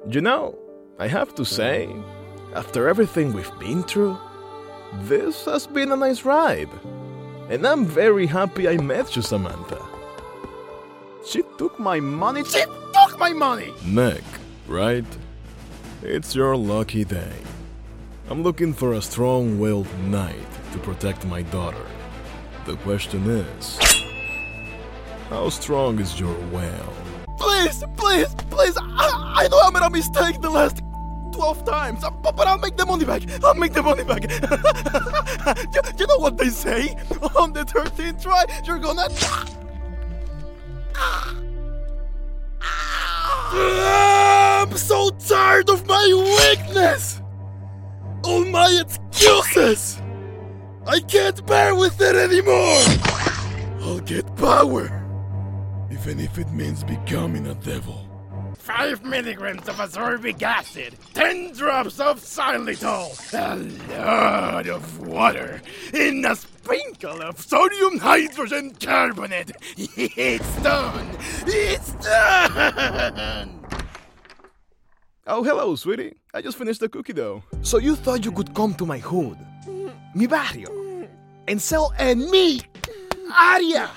You know, I have to say, after everything we've been through, this has been a nice ride. And I'm very happy I met you, Samantha. She took my money. She took my money! Nick, right? It's your lucky day. I'm looking for a strong-willed knight to protect my daughter. The question is, how strong is your will? Please! I know I made a mistake the last 12 times, but I'll make the money back. You know what they say? On the 13th try, you're gonna... I'm so tired of my weakness! All my excuses! I can't bear with it anymore! I'll get power, even if it means becoming a devil. 5 milligrams of ascorbic acid, 10 drops of xylitol, a lot of water, and a sprinkle of sodium hydrogen carbonate. It's done! It's done! Oh, hello, sweetie. I just finished the cookie dough. So you thought you could come to my hood, mi barrio, and sell mi área?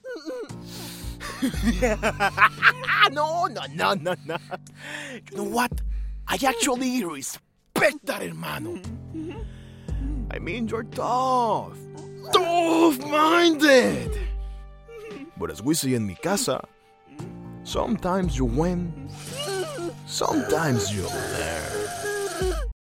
No. You know what? I actually respect that, hermano. I mean, you're tough. Tough-minded. But as we see in mi casa, sometimes you win, sometimes you lose.